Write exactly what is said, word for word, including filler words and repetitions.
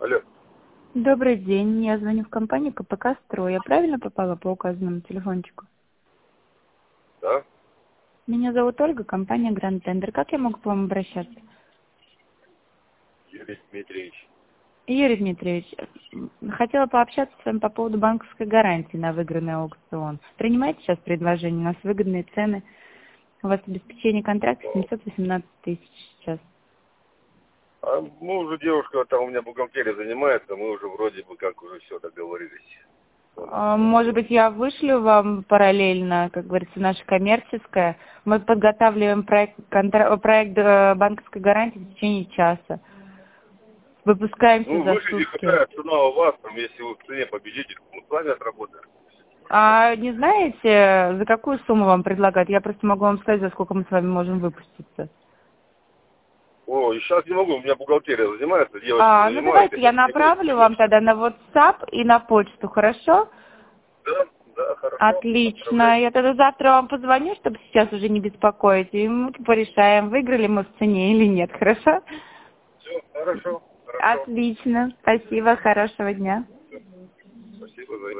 Алло. Добрый день, я звоню в компанию КПК «Строй». Я правильно попала по указанному телефончику? Да? Меня зовут Ольга, компания Гранд Тендер. Как я могу к вам обращаться? Юрий Дмитриевич. Юрий Дмитриевич, хотела пообщаться с вами по поводу банковской гарантии на выигранный аукцион. Принимаете сейчас предложение? У нас выгодные цены. У вас обеспечение контракта семьсот восемнадцать тысяч сейчас. А мы уже, девушка, там у меня бухгалтерия занимается, мы уже вроде бы как уже все договорились. А, Может быть, я вышлю вам параллельно, как говорится, наша коммерческая. Мы подготавливаем проект, контра... проект э, банковской гарантии в течение часа. Выпускаемся Ну, за вышлите, сутки. какая цена у вас, там, если вы в цене победите, мы с вами отработаем. А не знаете, за какую сумму вам предлагают? Я просто могу вам сказать, за сколько мы с вами можем выпуститься. О, и сейчас не могу, у меня бухгалтерия занимается, девочки А, ну занимаются, давайте я сейчас не могу, направлю вам конечно. тогда на WhatsApp и на почту, хорошо? Да, да, хорошо, Отлично. отправляйте. Я тогда завтра вам позвоню, чтобы сейчас уже не беспокоить, и мы порешаем, выиграли мы в цене или нет, хорошо? Все, хорошо, хорошо. Отлично. Спасибо, хорошего дня. Спасибо за